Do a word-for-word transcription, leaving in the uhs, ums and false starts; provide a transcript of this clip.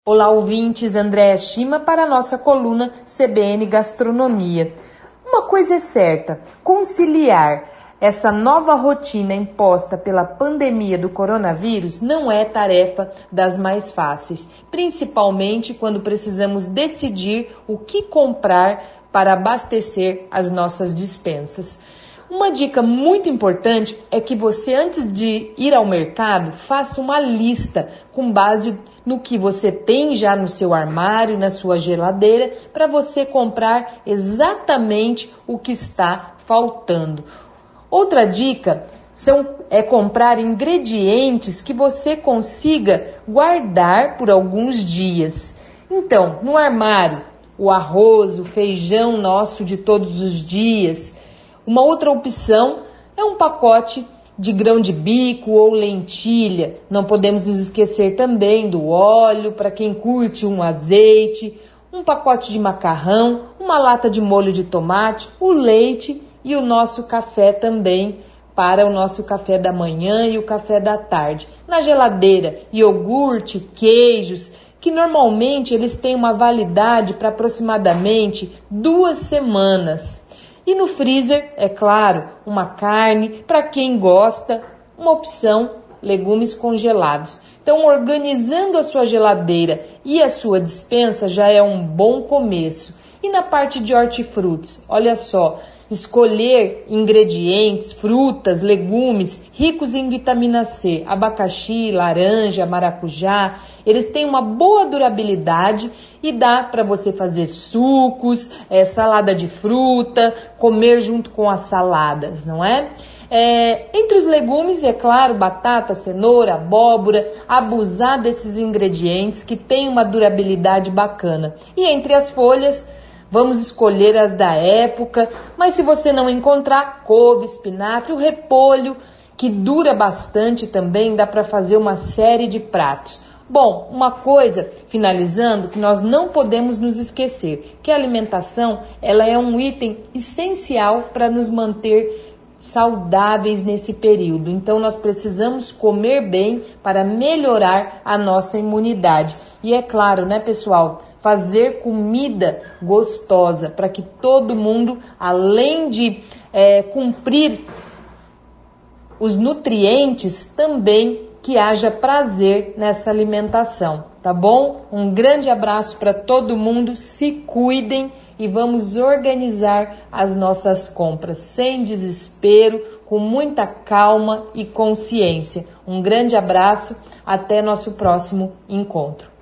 Olá, ouvintes, Andréa Shima para a nossa coluna C B N Gastronomia. Uma coisa é certa, conciliar essa nova rotina imposta pela pandemia do coronavírus não é tarefa das mais fáceis, principalmente quando precisamos decidir o que comprar para abastecer as nossas despensas. Uma dica muito importante é que você, antes de ir ao mercado, faça uma lista com base no que você tem já no seu armário, na sua geladeira, para você comprar exatamente o que está faltando. Outra dica são, é comprar ingredientes que você consiga guardar por alguns dias. Então, no armário, o arroz, o feijão nosso de todos os dias. Uma outra opção é um pacote de grão de bico ou lentilha. Não podemos nos esquecer também do óleo, para quem curte um azeite, um pacote de macarrão, uma lata de molho de tomate, o leite e o nosso café também, para o nosso café da manhã e o café da tarde. Na geladeira, iogurte, queijos, que normalmente eles têm uma validade para aproximadamente duas semanas. E no freezer, é claro, uma carne, para quem gosta, uma opção, legumes congelados. Então, organizando a sua geladeira e a sua despensa já é um bom começo. E na parte de hortifrutis, olha só, escolher ingredientes, frutas, legumes ricos em vitamina C, abacaxi, laranja, maracujá, eles têm uma boa durabilidade e dá para você fazer sucos, é, salada de fruta, comer junto com as saladas, não é? É, entre os legumes, é claro, batata, cenoura, abóbora, abusar desses ingredientes que têm uma durabilidade bacana. E entre as folhas, vamos escolher as da época, mas se você não encontrar, couve, espinafre, o repolho, que dura bastante também, dá para fazer uma série de pratos. Bom, uma coisa, finalizando, que nós não podemos nos esquecer, que a alimentação, ela é um item essencial para nos manter saudáveis nesse período. Então, nós precisamos comer bem para melhorar a nossa imunidade. E é claro, né, pessoal, fazer comida gostosa para que todo mundo, além de é, cumprir os nutrientes, também que haja prazer nessa alimentação, tá bom? Um grande abraço para todo mundo, se cuidem e vamos organizar as nossas compras sem desespero, com muita calma e consciência. Um grande abraço, até nosso próximo encontro.